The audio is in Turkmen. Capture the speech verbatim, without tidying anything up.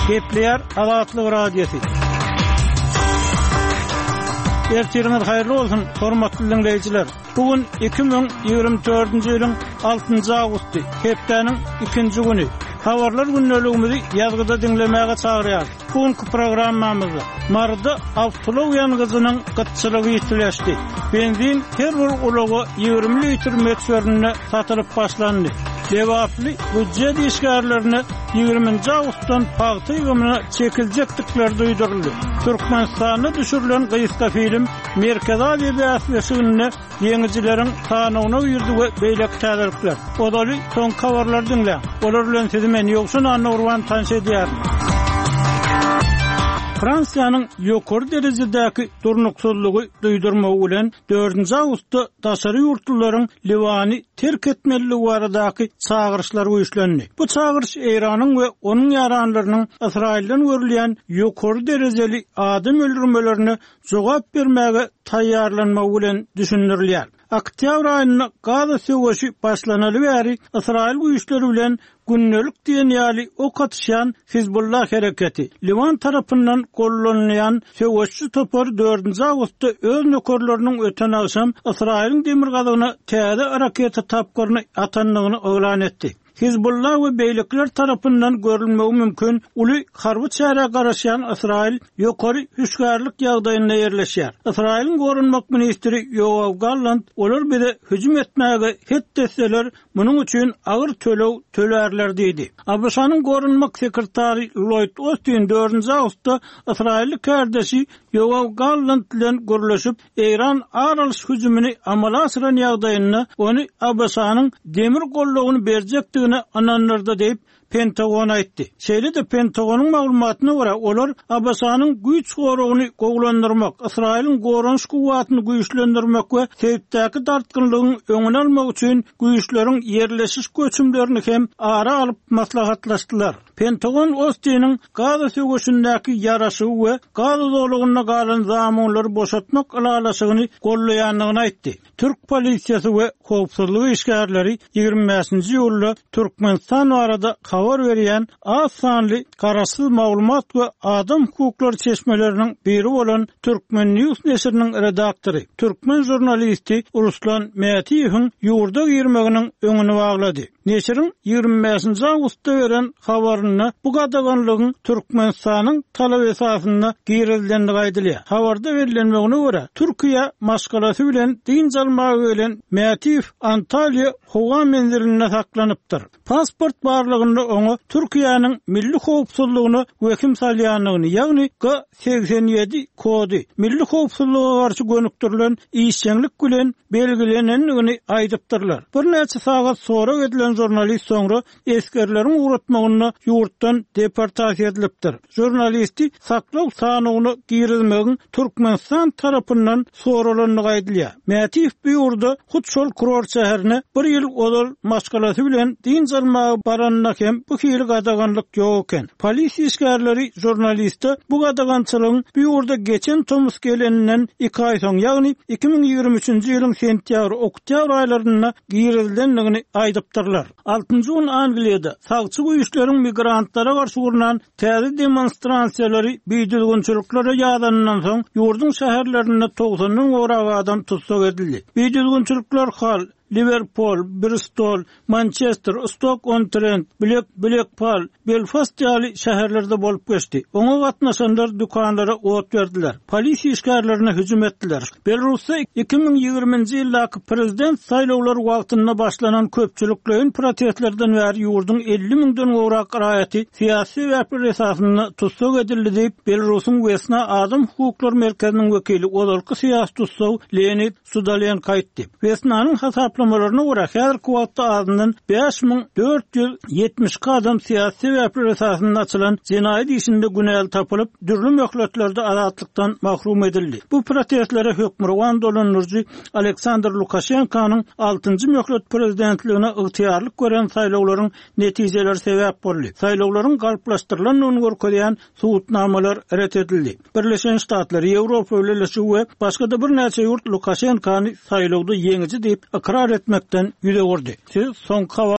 Gepleyer Azatlyk Radiosu. Ertiriniz hayırlı olsun, hormatly dinleyijiler. Bugün iki bin ýygrimi dördünji ýylyň altynjy awgusty, hepdeniň ikinji güni. Habarlar günneligimizi ýazgyda dinlemäge çagyrýar. Bugünkü programmamyzda marda awtolow ýangyzynyň gytçylygy ýetileşdi. Benzin her bir ulagy ýygrimi litr metrine satylyp başlandy. Lewaply budjet işgärlerini ýygrimiňji awgustdan paýty ýygymyna çekiljekdikleri duýduruldy. Türkmenistanda düşürilen gyýyska film Merkez Aziýa ýaşagyny ýeňijileriň tanygyna ýürdi we beýlek täzelikler. Odaly soň habarlar dinle. Olar bilen sizi men ýoksun anna urwan tanış edýär. Fransiýanyň ýokary derejedäki durnuksuzlygy duýdurmagy bilen dördünji awgustda daşary ýurtlaryň Liwany terk etmeligi baradaky çağırışlar güýçlendi. Bu çağırış Iranyň we onuň ýaranlarynyň Israilden görülýän ýokary derejeli adam öldürmelerini jogap bermäge taýýarlanmagy bilen düşündirilýär. Oktyabr aýyna Gaza söwüşi başlanaly bäri Israil güýçleri bilen günnelik diýen ýaly ok atýan Hizbullah hereketi Liwan tarapyndan gollanýan söwüşçi topar dördünji awgustda öz nökerleriniň öten aşam Israiliň demir gazyna täze raketa tapgyryny atanlygyny oglan etdi. Hizbullah we beýlikler tarapyndan görülmegi mümkin uly harby çäre garaşan Israil ýokary hüşgärlik ýagdaýynda ýerleşýär. Israiliň gorunmak ministri Yoav Gallant olar bize hüjüm etmäge hetdeseler munyň üçin agyr tölew tölerler diýdi. A B S-nyň gorunmak sekretary Lloyd Austin dördünji awgustda Israillik kardeşi Yoav Gallant bilen görleşip Iran aralyş hüjümini amala asyran ýagdaýynda ony A B S-nyň demir gollugyny berjekdigini ananlarda deyip Pentagon aýtdy. Şeýle de Pentagonyň maglumatyna görä olar A B S-nyň güýç gorugyny goglandyrmak, Israiliň gorunç guwwatyny güýçlendirmek we täzetdäki dartgynlygyň öňüne almak üçin güýçleriň ýerleşiş göçümlerini hem ara alyp maslahatlaşdylar. Pentagon Austin'in Gaza söwüşindäki ýaraşy we Gaza dolugyna galan zamanlary boşatmak alalaşygyny gollaýanlygyny aýtdy. Türk polisiýasy we howpsuzlyk işgärleri ýygrimi beşinji ýylda Türkmenistan arada habar berýän az sanly garaşsyz maglumat we adam hukuklary çeşmeleriniň biri bolan Türkmen News neşriniň redaktory, Türkmen jurnalisti Ruslan Mätiýewiň ýurda girmeginiň öňüni baglady. Neşrin ýygrimi beşinji awgustda beren habaryna bu gadaganlygyň Türkmenistanyň talap esasyna girildiğini aýdylýar. Habarda verilenmegine görä Türkiýe maşgalasy bilen din jalmagy bilen Mätiýew Antaliýa howa menzilinde saklanypdyr. Pasport barlygynda oňa Türkiýanyň milli howpsuzlygyny wekim salýanlygyny, ýagny G seksen ýedi kody milli howpsuzlyga garşy gönüktirilen işçilik bilen belgilenenligini aýdypdyrlar. Bir näçe sagat sonra edilen jurnalist soňra eskerleriň uğratmagyna ýurtdan deportasiýa edilipdir. Jurnalisti saklaw sanygyny girilmegin Türkmenistan tarapyndan soralanlygy aýdylýar. Mätiýew bu ýurda Hutşol Kuror şäherine bir ýyl odal maşgalasy bilen din jalmagy baranyna hem bu hili gadaganlyk ýok eken. Polisiýa işgärleri jurnalistde bu gadagançylygyň bu ýurda geçen tomus geleninden iki aý soň, ýagny iki bin ýygrimi üçinji ýylyň sentýabr, oktýabr aýlaryna girildiğini aýdypdyrlar. altynjy gün Angliýada sagçy güýçleriň migrantlara garşy gurulan täze demonstrasiýalary beýdilgünçiliklere ýadanyndan soň ýurdun şäherlerinde togsandan goragy adam tutsak edildi. Beýdilgünçilikler hal Liverpool, Bristol, Manchester, Stoke-on-Trent, Black, Blackpool, Belfast ýaly şäherlerde bolup geçdi. Oňa gatnaşanlar dükanlara ot berdiler. Polisiýa işgärlerine hüjüm etdiler. Belarusda iki bin ýygrimiňji ýyldaky prezident saýlawlary wagtynda başlanan köpçüliklerin protestlerden bäri ýurdun elli miňden gowrak raýaty syýasy we esasyna tutsak edildi diýip Belarusyň Wesna Adam Hukuklary Merkeziniň wekili olarky syýasy tutsak Leonid Sudalyan aýtdy. Wesnanyň hasap Toplamalarına göre her kuvvetli adından beş bin dört yüz yetmiş adam siyasi ve esasında açılan cinayet işinde günahlı tapılıp dürlü möhletlerde azatlıktan mahrum edildi. Bu protestlere hükmüran dolanırcı Aleksandr Lukashenko'nun altıncı möhlet prezidentliğine ihtiyarlık gören saylawlaryň netijeleri sebep boldy. Saylawlaryň galplaşdyrılan öňür koýan suwutnamalar ret edildi. Birleşen Ştatlar, Ýewropa Öwrelişi we başga da bir näçe ýurt Lukashenkony saylawda ýeňici diýip ikrar etmekden ýüze gordy. Siz soň